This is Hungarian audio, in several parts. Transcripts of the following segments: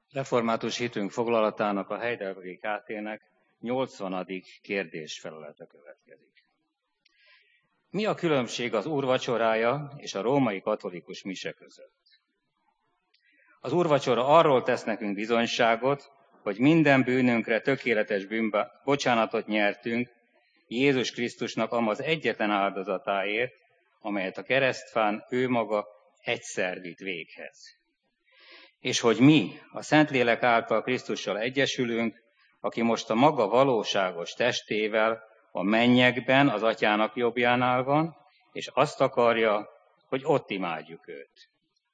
Református hitünk foglalatának a Heidelbergi KT-nek 80. kérdésfelelete következik. Mi a különbség az úrvacsorája és a római katolikus mise között? Az úrvacsora arról tesz nekünk bizonyságot, hogy minden bűnünkre tökéletes bocsánatot nyertünk Jézus Krisztusnak amaz egyetlen áldozatáért, amelyet a keresztfán ő maga egyszer vitt véghez. És hogy mi a Szentlélek által Krisztussal egyesülünk, aki most a maga valóságos testével a mennyekben az Atyának jobbjánál van, és azt akarja, hogy ott imádjuk őt.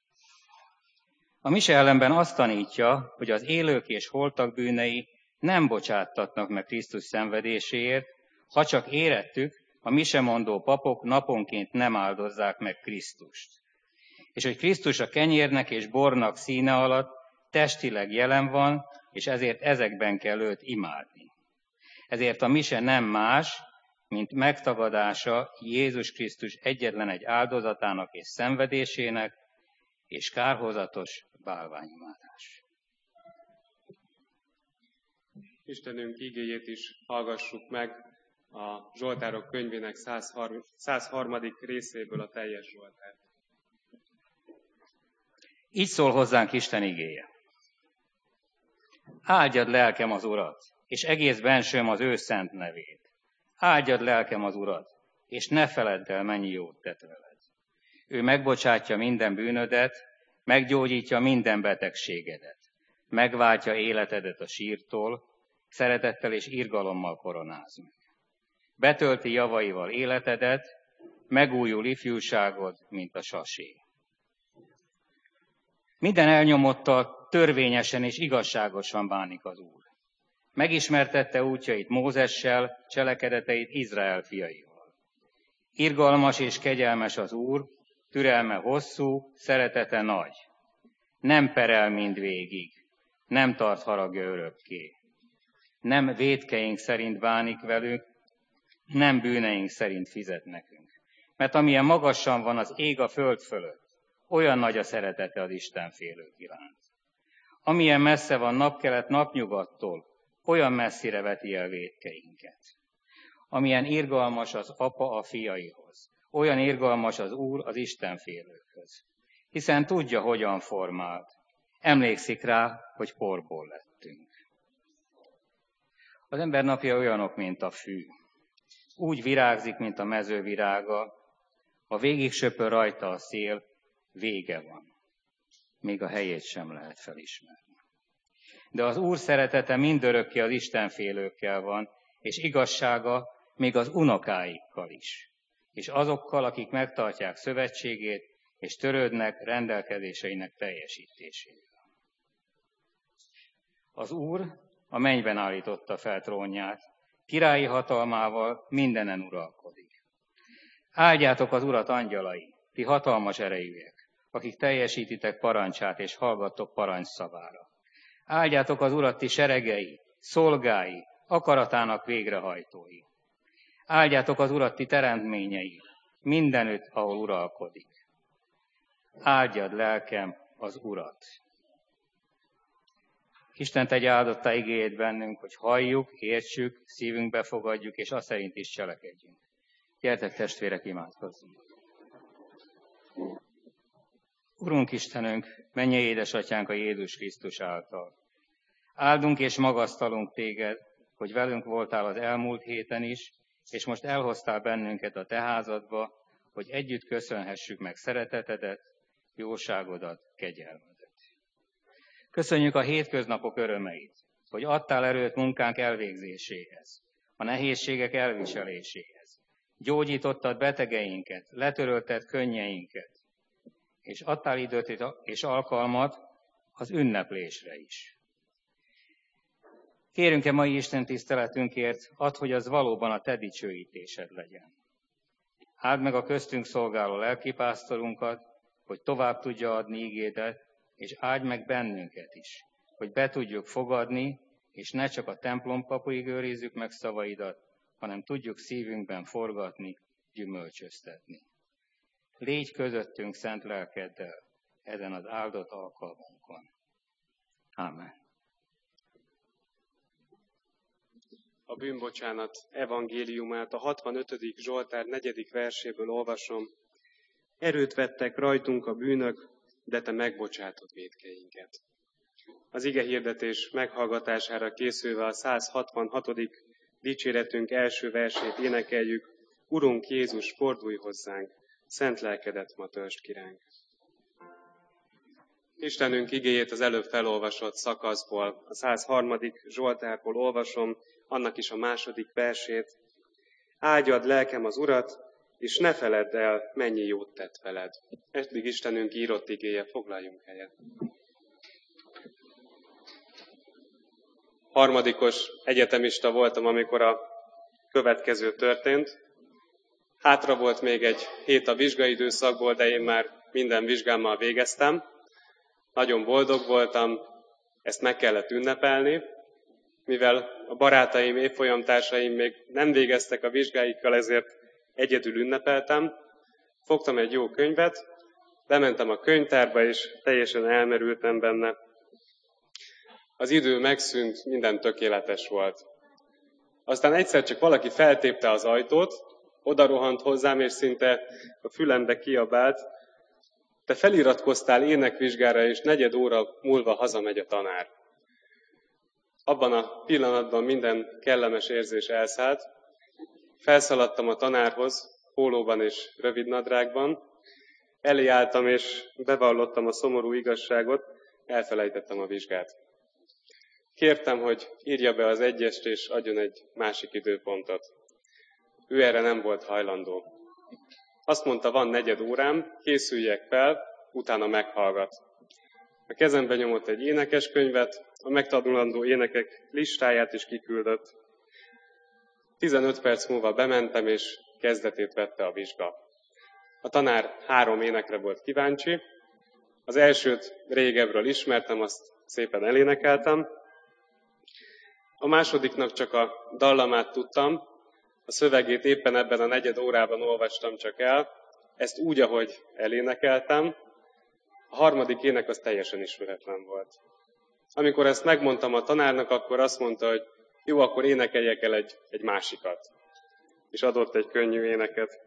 A mise ellenben azt tanítja, hogy az élők és holtak bűnei nem bocsáttatnak meg Krisztus szenvedéséért, ha csak érettük, a misemondó papok naponként nem áldozzák meg Krisztust. És hogy Krisztus a kenyérnek és bornak színe alatt testileg jelen van, és ezért ezekben kell őt imádni. Ezért a mise nem más, mint megtagadása Jézus Krisztus egyetlen egy áldozatának és szenvedésének, és kárhozatos bálványimádás. Istenünk igéjét is hallgassuk meg a Zsoltárok könyvének 103. részéből a teljes Zsoltárt. Így szól hozzánk Isten igéje. Áldjad lelkem az Urat, és egész bensőm az ő szent nevét. Áldjad lelkem az Urat, és ne feledd el, mennyi jót tett veled. Ő megbocsátja minden bűnödet, meggyógyítja minden betegségedet, megváltja életedet a sírtól, szeretettel és irgalommal koronáz meg. Betölti javaival életedet, megújul ifjúságod, mint a sasé. Minden elnyomottal törvényesen és igazságosan bánik az Úr. Megismertette útjait Mózessel, cselekedeteit Izrael fiaival. Irgalmas és kegyelmes az Úr, türelme hosszú, szeretete nagy. Nem perel mindvégig, nem tart haragja örökké. Nem vétkeink szerint bánik velünk, nem bűneink szerint fizet nekünk. Mert amilyen magasan van az ég a föld fölött, olyan nagy a szeretete az Istenfélők iránt. Amilyen messze van napkelet napnyugattól, olyan messzire veti el vétkeinket. Amilyen irgalmas az apa a fiaihoz, olyan irgalmas az Úr az Istenfélőkhöz. Hiszen tudja, hogyan formált. Emlékszik rá, hogy porból lettünk. Az ember napja olyanok, mint a fű. Úgy virágzik, mint a mező virága, ha végig söpör rajta a szél, vége van. Még a helyét sem lehet felismerni. De az Úr szeretete mindörökké az Istenfélőkkel van, és igazsága még az unokáikkal is, és azokkal, akik megtartják szövetségét, és törődnek rendelkezéseinek teljesítésével. Az Úr a mennyben állította fel trónját, királyi hatalmával mindenen uralkodik. Áldjátok az Urat, angyalai, ti hatalmas erejűek, akik teljesítitek parancsát és hallgattok parancsszavára. Áldjátok az Urat, ti seregei, szolgái, akaratának végrehajtói. Áldjátok az Urat, ti teremtményei, mindenütt, ahol uralkodik. Áldjad lelkem az Urat. Isten tegye áldottá igéjét bennünk, hogy halljuk, értsük, szívünkbe fogadjuk, és azt szerint is cselekedjünk. Gyertek, testvérek, imádkozzunk! Urunk Istenünk, mennyei édesatyánk a Jézus Krisztus által. Áldunk és magasztalunk téged, hogy velünk voltál az elmúlt héten is, és most elhoztál bennünket a te házadba, hogy együtt köszönhessük meg szeretetedet, jóságodat, kegyelmedet. Köszönjük a hétköznapok örömeit, hogy adtál erőt munkánk elvégzéséhez, a nehézségek elviseléséhez. Gyógyítottad betegeinket, letörölted könnyeinket, és adtál időt és alkalmat az ünneplésre is. Kérünk-e mai Isten tiszteletünkért, add, hogy az valóban a te dicsőítésed legyen. Áld meg a köztünk szolgáló lelkipásztorunkat, hogy tovább tudja adni ígédet, és áldj meg bennünket is, hogy be tudjuk fogadni, és ne csak a templompapuig őrizzük meg szavaidat, hanem tudjuk szívünkben forgatni, gyümölcsöztetni. Légy közöttünk szent lelkeddel ezen az áldott alkalmunkon. Ámen. a bűnbocsánat evangéliumát, a 65. Zsoltár 4. verséből olvasom. Erőt vettek rajtunk a bűnök, de te megbocsátod vétkeinket. Az igehirdetés meghallgatására készülve a 166. dicséretünk első versét énekeljük. Urunk Jézus, fordulj hozzánk, szent lelkedet ma töltsd ki ránk. Istenünk igéjét az előbb felolvasott szakaszból, a 103. Zsoltárból olvasom, annak is a 2. versét. Áldjad lelkem az Urat, és ne feledd el, mennyi jót tett veled. Eddig Istenünk írott igéje, foglaljunk helyet. Harmadikos egyetemista voltam, amikor a következő történt. Hátra volt még egy hét a vizsgaidőszakból, de én már minden vizsgámmal végeztem. Nagyon boldog voltam, ezt meg kellett ünnepelni, mivel a barátaim, évfolyamtársaim még nem végeztek a vizsgáikkal, ezért egyedül ünnepeltem. Fogtam egy jó könyvet, bementem a könyvtárba, és teljesen elmerültem benne. Az idő megszűnt, minden tökéletes volt. Aztán egyszer csak valaki feltépte az ajtót, odarohant hozzám, és szinte a fülembe kiabált, te feliratkoztál énekvizsgára, és 4 óra múlva hazamegy a tanár. Abban a pillanatban minden kellemes érzés elszállt. Felszaladtam a tanárhoz, pólóban és rövidnadrágban. Elé álltam, és bevallottam a szomorú igazságot, elfelejtettem a vizsgát. Kértem, hogy írja be az 1-est, és adjon egy másik időpontot. Ő erre nem volt hajlandó. Azt mondta, van 4 órám, készüljek fel, utána meghallgat. A kezembe nyomott egy énekeskönyvet, a megtanulandó énekek listáját is kiküldött. 15 perc múlva bementem, és kezdetét vette a vizsga. A tanár 3 énekre volt kíváncsi. Az elsőt régebről ismertem, azt szépen elénekeltem. A másodiknak csak a dallamát tudtam, a szövegét éppen ebben a 4 órában olvastam csak el, ezt úgy, ahogy elénekeltem. A 3. ének az teljesen ismeretlen volt. Amikor ezt megmondtam a tanárnak, akkor azt mondta, hogy jó, akkor énekeljek el egy másikat. És adott egy könnyű éneket.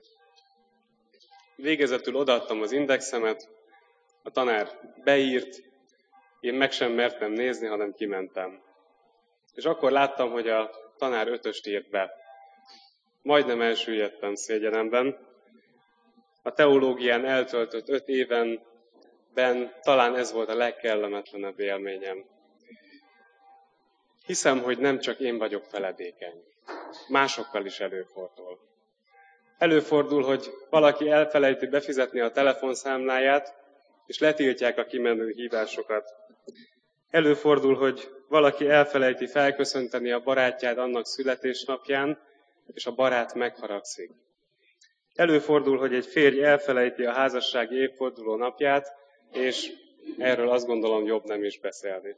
Végezetül odaadtam az indexemet, a tanár beírt, én meg sem mertem nézni, hanem kimentem. És akkor láttam, hogy a tanár 5-öst írt be. Majdnem elsüllyedtem szégyenemben. A teológián eltöltött 5 évenben talán ez volt a legkellemetlenebb élményem. Hiszem, hogy nem csak én vagyok feledékeny. Másokkal is előfordul. Előfordul, hogy valaki elfelejti befizetni a telefonszámláját, és letiltják a kimenő hívásokat. Előfordul, hogy valaki elfelejti felköszönteni a barátját annak születésnapján, és a barát megharagszik. Előfordul, hogy egy férj elfelejti a házassági évforduló napját, és erről azt gondolom jobb nem is beszélni.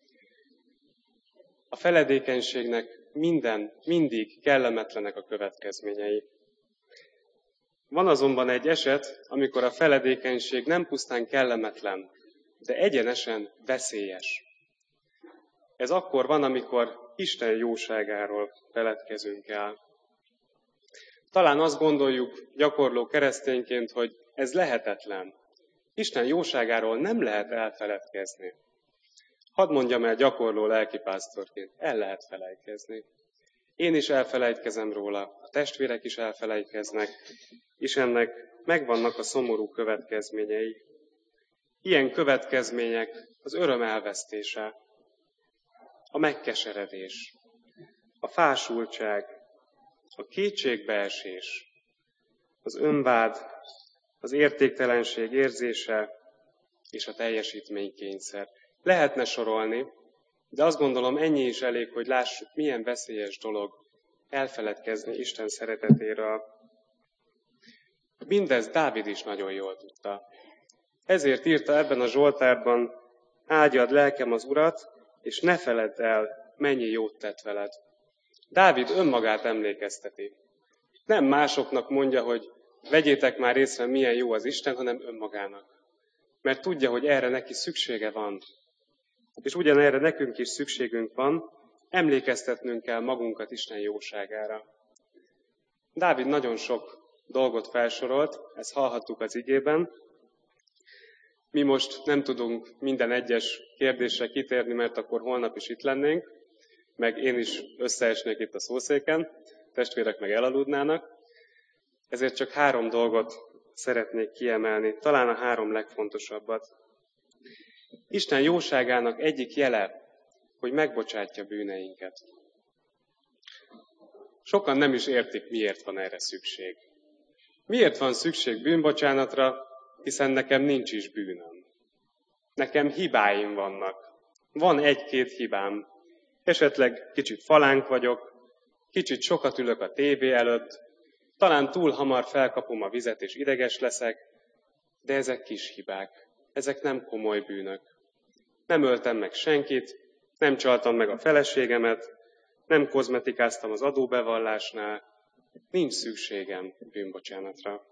A feledékenységnek mindig kellemetlenek a következményei. Van azonban egy eset, amikor a feledékenység nem pusztán kellemetlen, de egyenesen veszélyes. Ez akkor van, amikor Isten jóságáról feledkezünk el. Talán azt gondoljuk gyakorló keresztényként, hogy ez lehetetlen. Isten jóságáról nem lehet elfeledkezni. Hadd mondjam el gyakorló lelkipásztorként, el lehet felejtkezni. Én is elfelejtkezem róla, a testvérek is elfelejtkeznek, és ennek megvannak a szomorú következményei. Ilyen következmények az öröm elvesztése, a megkeseredés, a fásultság, a kétségbeesés, az önvád, az értéktelenség érzése és a teljesítménykényszer. Lehetne sorolni, de azt gondolom ennyi is elég, hogy lássuk, milyen veszélyes dolog elfeledkezni Isten szeretetéről. Mindezt Dávid is nagyon jól tudta. Ezért írta ebben a Zsoltárban, áldjad lelkem az Urat, és ne feledd el, mennyi jót tett veled. Dávid önmagát emlékezteti. Nem másoknak mondja, hogy vegyétek már észre, milyen jó az Isten, hanem önmagának. Mert tudja, hogy erre neki szüksége van. És ugyanerre nekünk is szükségünk van, emlékeztetnünk kell magunkat Isten jóságára. Dávid nagyon sok dolgot felsorolt, ezt hallhattuk az igében. Mi most nem tudunk minden egyes kérdésre kitérni, mert akkor holnap is itt lennénk, meg én is összeesnék itt a szószéken, testvérek meg elaludnának. Ezért csak 3 dolgot szeretnék kiemelni, talán a 3 legfontosabbat. Isten jóságának egyik jele, hogy megbocsátja bűneinket. Sokan nem is értik, miért van erre szükség. Miért van szükség bűnbocsánatra, hiszen nekem nincs is bűnöm. Nekem hibáim vannak. Van 1-2 hibám. Esetleg kicsit falánk vagyok, kicsit sokat ülök a tévé előtt, talán túl hamar felkapom a vizet és ideges leszek, de ezek kis hibák. Ezek nem komoly bűnök. Nem öltem meg senkit, nem csaltam meg a feleségemet, nem kozmetikáztam az adóbevallásnál, nincs szükségem bűnbocsánatra.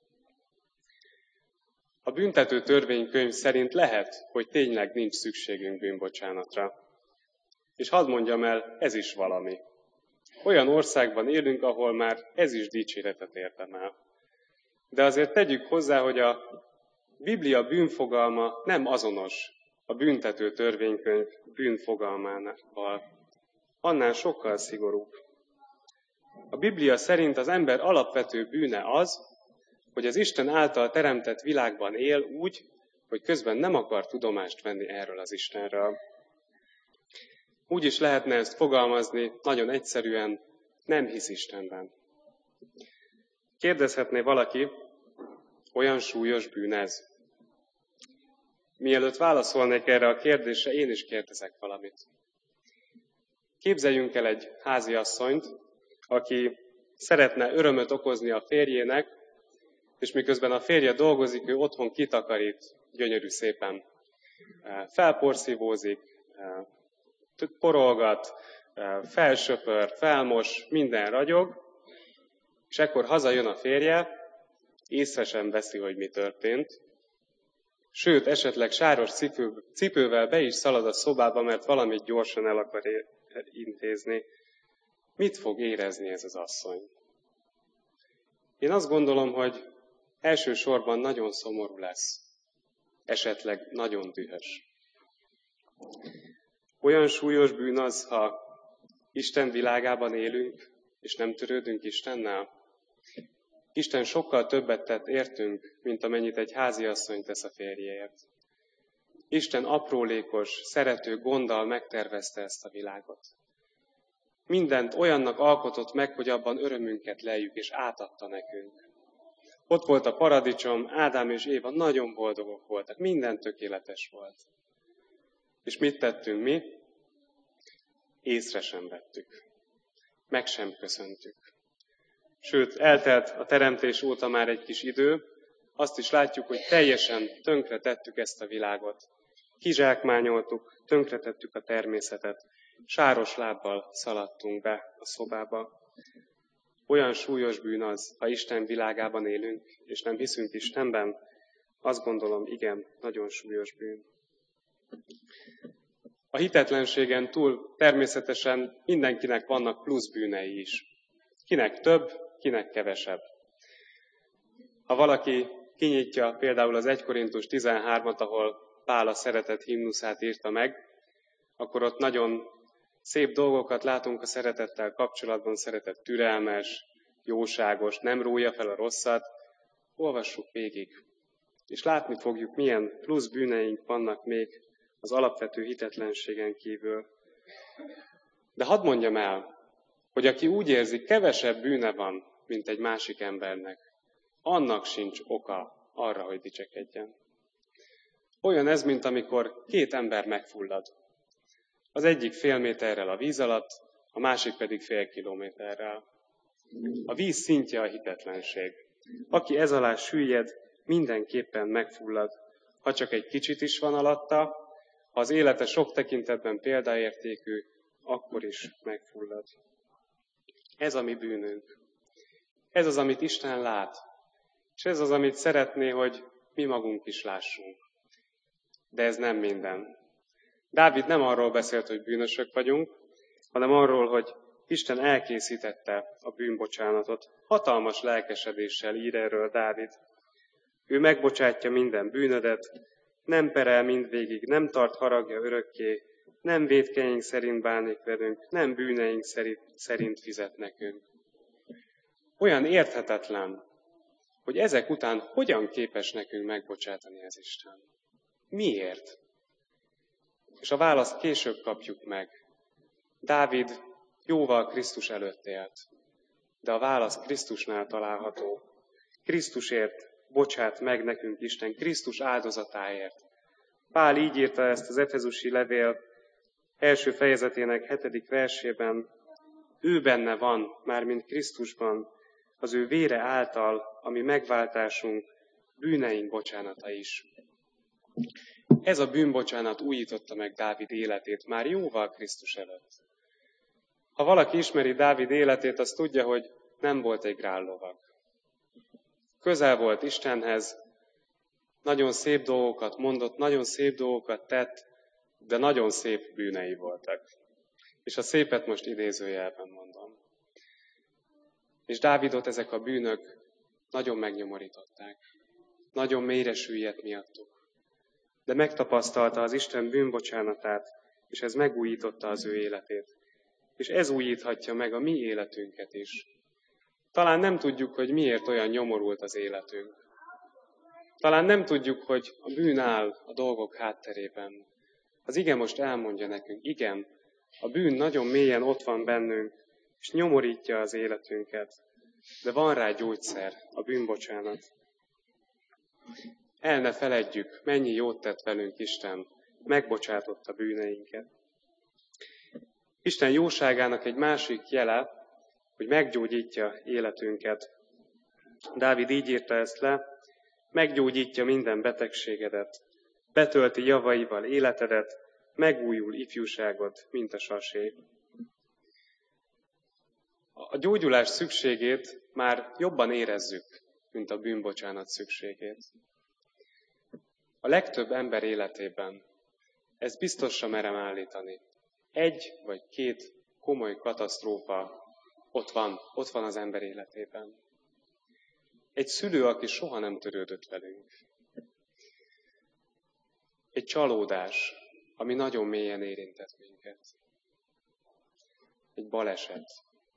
A büntető törvénykönyv szerint lehet, hogy tényleg nincs szükségünk bűnbocsánatra. És hadd mondjam el, ez is valami. Olyan országban élünk, ahol már ez is dicséretet érdemel. De azért tegyük hozzá, hogy a Biblia bűnfogalma nem azonos a büntető törvénykönyv bűnfogalmával. Annál sokkal szigorúbb. A Biblia szerint az ember alapvető bűne az, hogy az Isten által teremtett világban él úgy, hogy közben nem akar tudomást venni erről az Istenről. Úgy is lehetne ezt fogalmazni, nagyon egyszerűen, nem hisz Istenben. Kérdezhetné valaki, olyan súlyos bűn ez? Mielőtt válaszolnék erre a kérdésre, én is kérdezek valamit. Képzeljünk el egy háziasszonyt, aki szeretne örömöt okozni a férjének, és miközben a férje dolgozik, ő otthon kitakarít gyönyörű szépen. Felporszívózik, porolgat, felsöpör, felmos, minden ragyog, és ekkor hazajön a férje, észre sem veszi, hogy mi történt. Sőt, esetleg sáros cipővel be is szalad a szobába, mert valamit gyorsan el akar intézni. Mit fog érezni ez az asszony? Én azt gondolom, hogy elsősorban nagyon szomorú lesz. Esetleg nagyon dühös. Olyan súlyos bűn az, ha Isten világában élünk, és nem törődünk Istennel? Isten sokkal többet tett értünk, mint amennyit egy háziasszony tesz a férjéért. Isten aprólékos, szerető gonddal megtervezte ezt a világot. Mindent olyannak alkotott meg, hogy abban örömünket lejjük, és átadta nekünk. Ott volt a paradicsom, Ádám és Éva nagyon boldogok voltak, minden tökéletes volt. És mit tettünk mi? Észre sem vettük. Meg sem köszöntük. Sőt, eltelt a teremtés óta már egy kis idő, azt is látjuk, hogy teljesen tönkretettük ezt a világot. Kizsákmányoltuk, tönkretettük a természetet, sáros lábbal szaladtunk be a szobába. Olyan súlyos bűn az, ha Isten világában élünk, és nem hiszünk Istenben, azt gondolom, igen, nagyon súlyos bűn. A hitetlenségen túl természetesen mindenkinek vannak plusz bűnei is. Kinek több, kinek kevesebb. Ha valaki kinyitja például az 1 Korintus 13-at, ahol Pál a szeretet himnuszát írta meg, akkor ott nagyon szép dolgokat látunk a szeretettel kapcsolatban, szeretet türelmes, jóságos, nem rója fel a rosszat. Olvassuk végig, és látni fogjuk, milyen plusz bűneink vannak még az alapvető hitetlenségen kívül. De hadd mondjam el, hogy aki úgy érzi, kevesebb bűne van, mint egy másik embernek, annak sincs oka arra, hogy dicsekedjen. Olyan ez, mint amikor 2 ember megfullad. Az egyik fél méterrel a víz alatt, a másik pedig fél kilométerrel. A víz szintje a hitetlenség. Aki ez alá süllyed, mindenképpen megfullad. Ha csak egy kicsit is van alatta, ha az élete sok tekintetben példaértékű, akkor is megfullad. Ez a mi bűnünk. Ez az, amit Isten lát. És ez az, amit szeretné, hogy mi magunk is lássunk. De ez nem minden. Dávid nem arról beszélt, hogy bűnösök vagyunk, hanem arról, hogy Isten elkészítette a bűnbocsánatot. Hatalmas lelkesedéssel ír erről Dávid. Ő megbocsátja minden bűnödet, nem perel mindvégig, nem tart haragja örökké, nem vétkeink szerint bánik velünk, nem bűneink szerint fizet nekünk. Olyan érthetetlen, hogy ezek után hogyan képes nekünk megbocsátani ez Isten. Miért? És a választ később kapjuk meg. Dávid jóval Krisztus előtt élt, de a válasz Krisztusnál található. Krisztusért bocsát meg nekünk Isten, Krisztus áldozatáért. Pál így írta ezt az Efezusi levél első fejezetének 7. versében. Ő benne van, mármint Krisztusban, az ő vére által, ami megváltásunk, bűneink bocsánata is. Ez a bűnbocsánat újította meg Dávid életét már jóval Krisztus előtt. Ha valaki ismeri Dávid életét, az tudja, hogy nem volt egy grállovag. Közel volt Istenhez, nagyon szép dolgokat mondott, nagyon szép dolgokat tett, de nagyon szép bűnei voltak. És a szépet most idézőjelben mondom. És Dávidot ezek a bűnök nagyon megnyomorították. Nagyon mélyre süllyedt miattuk. De megtapasztalta az Isten bűnbocsánatát, és ez megújította az ő életét. És ez újíthatja meg a mi életünket is. Talán nem tudjuk, hogy miért olyan nyomorult az életünk. Talán nem tudjuk, hogy a bűn áll a dolgok hátterében. Az ige most elmondja nekünk, igen, a bűn nagyon mélyen ott van bennünk, és nyomorítja az életünket. De van rá gyógyszer, a bűnbocsánat. El ne feledjük, mennyi jót tett velünk Isten, megbocsátotta bűneinket. Isten jóságának egy másik jele, hogy meggyógyítja életünket. Dávid így írta ezt le, meggyógyítja minden betegségedet, betölti javaival életedet, megújul ifjúságod, mint a sasé. A gyógyulás szükségét már jobban érezzük, mint a bűnbocsánat szükségét. A legtöbb ember életében, ezt biztosra merem állítani, 1 vagy 2 komoly katasztrófa ott van az ember életében. Egy szülő, aki soha nem törődött velünk. Egy csalódás, ami nagyon mélyen érintett minket. Egy baleset.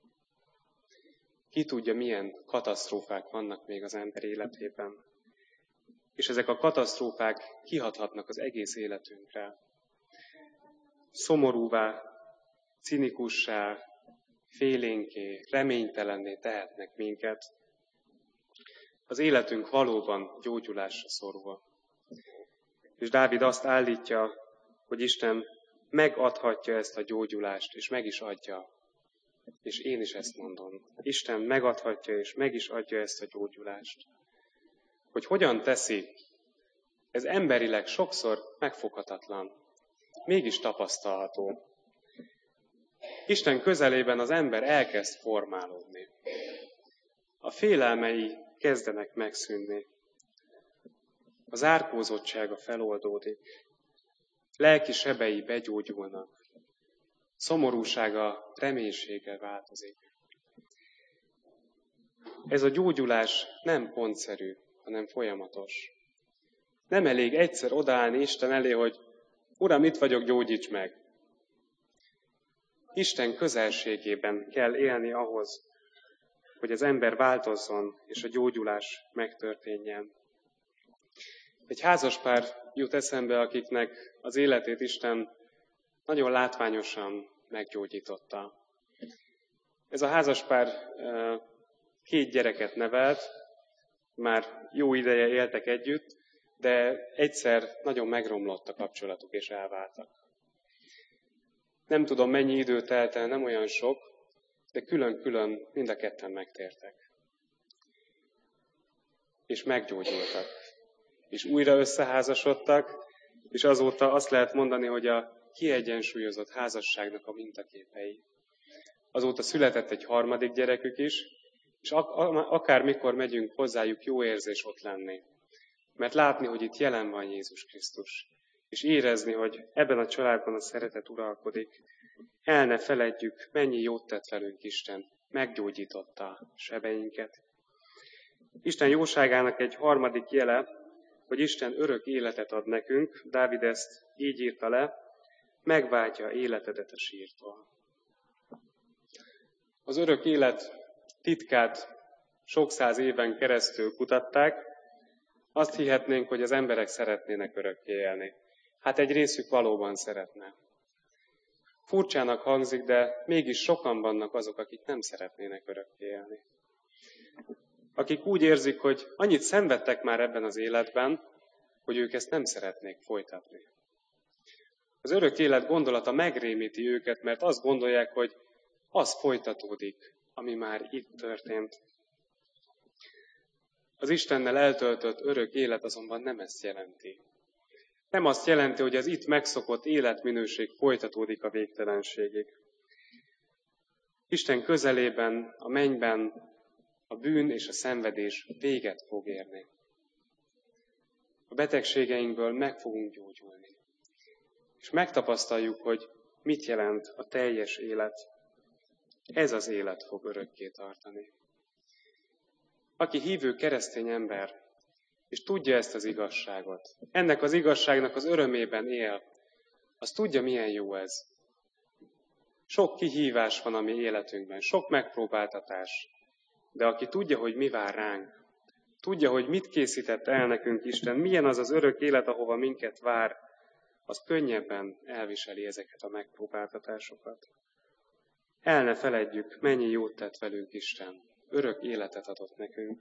Ki tudja, milyen katasztrófák vannak még az ember életében. És ezek a katasztrófák kihathatnak az egész életünkre. Szomorúvá, cinikussá, félénké, reménytelenné tehetnek minket. Az életünk valóban gyógyulásra szorul. És Dávid azt állítja, hogy Isten megadhatja ezt a gyógyulást, és meg is adja. És én is ezt mondom. Isten megadhatja, és meg is adja ezt a gyógyulást. Hogy hogyan teszi, ez emberileg sokszor megfoghatatlan. Mégis tapasztalható. Isten közelében az ember elkezd formálódni. A félelmei kezdenek megszűnni. A zárkózottsága feloldódik. Lelki sebei begyógyulnak. Szomorúsága reménységgel változik. Ez a gyógyulás nem pontszerű, hanem folyamatos. Nem elég egyszer odaállni Isten elé, hogy Uram, itt vagyok, gyógyíts meg. Isten közelségében kell élni ahhoz, hogy az ember változzon, és a gyógyulás megtörténjen. Egy házaspár jut eszembe, akiknek az életét Isten nagyon látványosan meggyógyította. Ez a házaspár 2 gyereket nevelt, már jó ideje éltek együtt, de egyszer nagyon megromlott a kapcsolatuk, és elváltak. Nem tudom, mennyi idő telt el, nem olyan sok, de külön-külön mind a ketten megtértek. És meggyógyultak. És újra összeházasodtak, és azóta azt lehet mondani, hogy a kiegyensúlyozott házasságnak a mintaképei. Azóta született egy 3. gyerekük is, és akármikor megyünk hozzájuk, jó érzés ott lenni. Mert látni, hogy itt jelen van Jézus Krisztus. és érezni, hogy ebben a családban a szeretet uralkodik. El ne feledjük, mennyi jót tett velünk Isten, meggyógyította a sebeinket. Isten jóságának egy harmadik jele, hogy Isten örök életet ad nekünk, Dávid ezt így írta le, megváltja életedet a sírtól. Az örök élet titkát sok száz éven keresztül kutatták, azt hihetnénk, hogy az emberek szeretnének örökké élni. Hát egy részük valóban szeretne. Furcsának hangzik, de mégis sokan vannak azok, akik nem szeretnének örökké élni. Akik úgy érzik, hogy annyit szenvedtek már ebben az életben, hogy ők ezt nem szeretnék folytatni. Az örök élet gondolata megrémíti őket, mert azt gondolják, hogy az folytatódik, ami már itt történt. Az Istennel eltöltött örök élet azonban nem ezt jelenti. Nem azt jelenti, hogy az itt megszokott életminőség folytatódik a végtelenségig. Isten közelében, a mennyben a bűn és a szenvedés véget fog érni. A betegségeinkből meg fogunk gyógyulni. És megtapasztaljuk, hogy mit jelent a teljes élet. Ez az élet fog örökké tartani. Aki hívő keresztény ember, és tudja ezt az igazságot, ennek az igazságnak az örömében él, az tudja, milyen jó ez. Sok kihívás van a mi életünkben, sok megpróbáltatás, de aki tudja, hogy mi vár ránk, tudja, hogy mit készített el nekünk Isten, milyen az az örök élet, ahova minket vár, az könnyebben elviseli ezeket a megpróbáltatásokat. El ne feledjük, mennyi jót tett velünk Isten. Örök életet adott nekünk.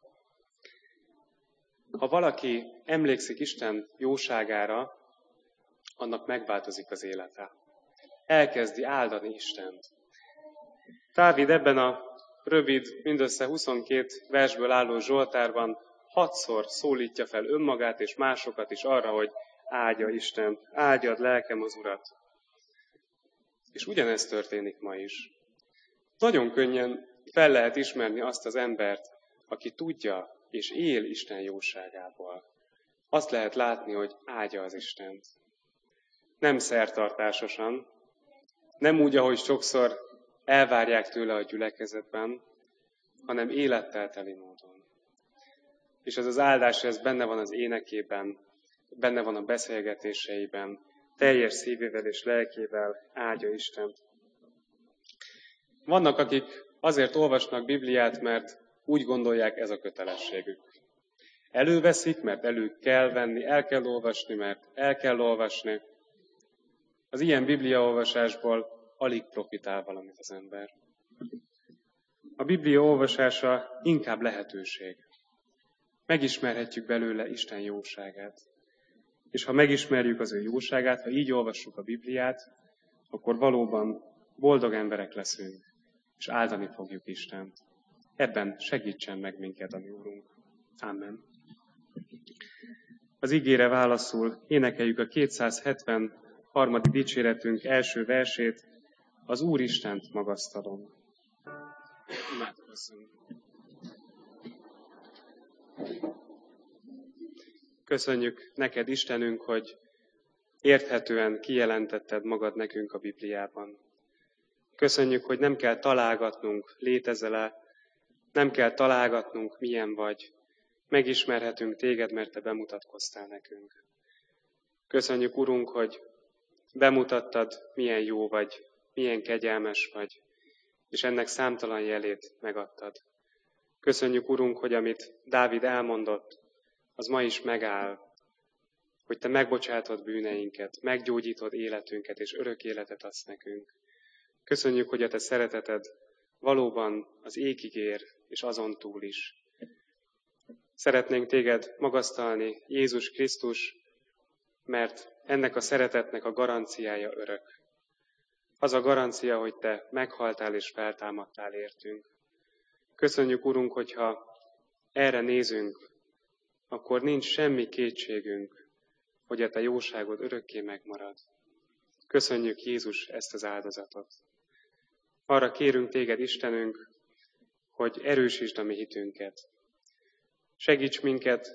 Ha valaki emlékszik Isten jóságára, annak megváltozik az élete. Elkezdi áldani Istent. Dávid ebben a rövid, mindössze 22 versből álló zsoltárban 6-szor szólítja fel önmagát és másokat is arra, hogy áldja Istent, áldjad lelkem az Urat. És ugyanezt történik ma is. Nagyon könnyen fel lehet ismerni azt az embert, aki tudja és él Isten jóságából. Azt lehet látni, hogy áldja az Istent. Nem szertartásosan, nem úgy, ahogy sokszor elvárják tőle a gyülekezetben, hanem élettel teli módon. És ez az áldás, ez benne van az énekében, benne van a beszélgetéseiben, teljes szívével és lelkével áldja Istent. Vannak, akik azért olvasnak Bibliát, mert úgy gondolják, ez a kötelességük. Előveszik, mert elő kell venni, el kell olvasni, mert el kell olvasni. Az ilyen bibliaolvasásból alig profitál valamit az ember. A Biblia olvasása inkább lehetőség. Megismerhetjük belőle Isten jóságát. És ha megismerjük az ő jóságát, ha így olvassuk a Bibliát, akkor valóban boldog emberek leszünk, és áldani fogjuk Istent. Ebben segítsen meg minket a mi Úrunk. Amen. Az igére válaszul énekeljük a 273. dicséretünk első versét, az Úr Istent magasztalom. Imádkozzunk. Köszönjük neked, Istenünk, hogy érthetően kijelentetted magad nekünk a Bibliában. Köszönjük, hogy nem kell találgatnunk, létezel-e, nem kell találgatnunk, milyen vagy. Megismerhetünk téged, mert te bemutatkoztál nekünk. Köszönjük, Urunk, hogy bemutattad, milyen jó vagy, milyen kegyelmes vagy, és ennek számtalan jelét megadtad. Köszönjük, Urunk, hogy amit Dávid elmondott, az ma is megáll, hogy te megbocsátod bűneinket, meggyógyítod életünket, és örök életet adsz nekünk. Köszönjük, hogy a te szereteted valóban az égig ér, és azon túl is. Szeretnénk téged magasztalni, Jézus Krisztus, mert ennek a szeretetnek a garanciája örök. Az a garancia, hogy te meghaltál és feltámadtál értünk. Köszönjük, Urunk, hogyha erre nézünk, akkor nincs semmi kétségünk, hogy a te jóságod örökké megmarad. Köszönjük, Jézus, ezt az áldozatot. Arra kérünk téged, Istenünk, hogy erősítsd a mi hitünket. Segíts minket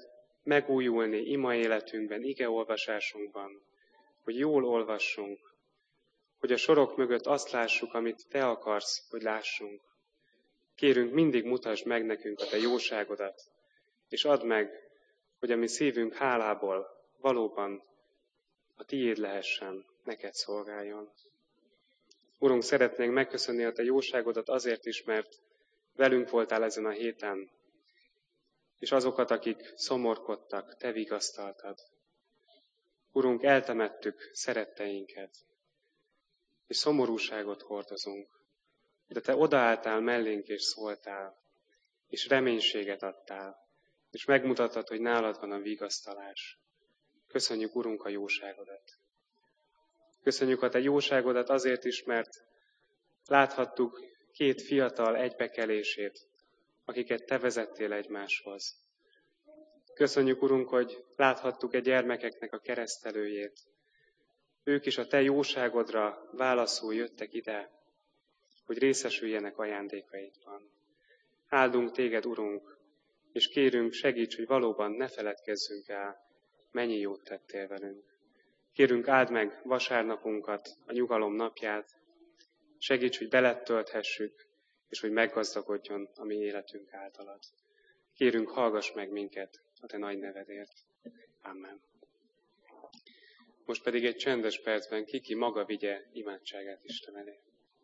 megújulni ima életünkben, igeolvasásunkban, hogy jól olvassunk, hogy a sorok mögött azt lássuk, amit Te akarsz, hogy lássunk. Kérünk, mindig mutasd meg nekünk a Te jóságodat, és add meg, hogy a mi szívünk hálából valóban a Tiéd lehessen, neked szolgáljon. Urunk, szeretnénk megköszönni a Te jóságodat azért is, mert velünk voltál ezen a héten, és azokat, akik szomorkodtak, Te vigasztaltad. Urunk, eltemettük szeretteinket, és szomorúságot hordozunk, de Te odaálltál mellénk és szóltál, és reménységet adtál, és megmutattad, hogy nálad van a vigasztalás. Köszönjük, Urunk, a jóságodat. Köszönjük a Te jóságodat azért is, mert láthattuk 2 fiatal egybekelését, akiket Te vezettél egymáshoz. Köszönjük, Urunk, hogy láthattuk a gyermekeknek a keresztelőjét. Ők is a Te jóságodra válaszul jöttek ide, hogy részesüljenek ajándékaidban. Áldunk Téged, Urunk, és kérünk, segíts, hogy valóban ne feledkezzünk el, mennyi jót tettél velünk. Kérünk, áld meg vasárnapunkat, a nyugalom napját, segíts, hogy beled tölthessük, és hogy meggazdagodjon a mi életünk általad. Kérünk, hallgass meg minket a Te nagy nevedért. Amen. Most pedig egy csendes percben Kiki maga vigye imádságát Isten elé.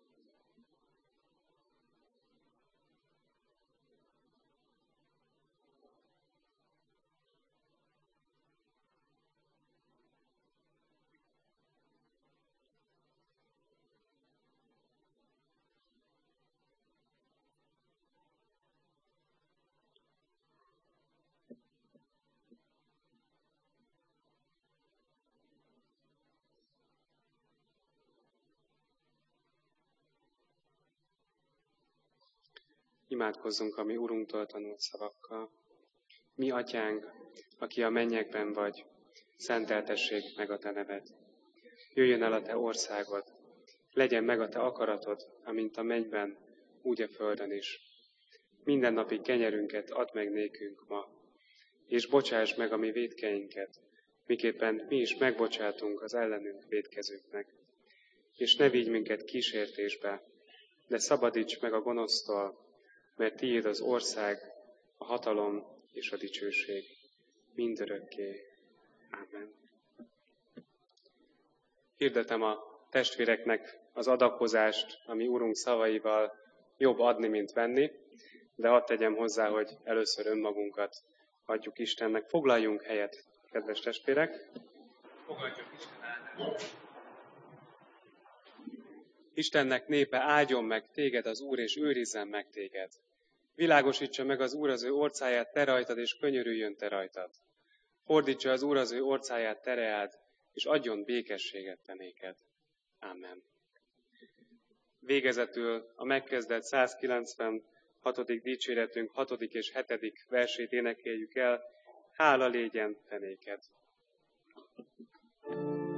Imádkozzunk a mi Urunktól tanult szavakkal. Mi Atyánk, aki a mennyekben vagy, szenteltessék meg a Te neved. Jöjjön el a Te országod, legyen meg a Te akaratod, amint a mennyben, úgy a földön is. Minden napi kenyerünket add meg nékünk ma, és bocsáss meg a mi vétkeinket, miképpen mi is megbocsátunk az ellenünk vétkezőknek. És ne vigy minket kísértésbe, de szabadíts meg a gonosztól, mert Tiéd az ország, a hatalom és a dicsőség mindörökké. Ámen. Hirdetem a testvéreknek az adakozást, ami Urunk szavaival jobb adni, mint venni, de hadd tegyem hozzá, hogy először önmagunkat adjuk Istennek. Foglaljunk helyet, kedves testvérek! Fogadjuk Isten áldást! Istennek népe, áldjon meg téged az Úr, és őrizzen meg téged. Világosítsa meg az Úr az ő orcáját te rajtad, és könyörüljön te rajtad. Fordítsa az Úr az ő orcáját te reád, és adjon békességet te néked. Amen. Végezetül a megkezdett 196. dicséretünk 6. és 7. versét énekeljük el. Hála légyen te néked.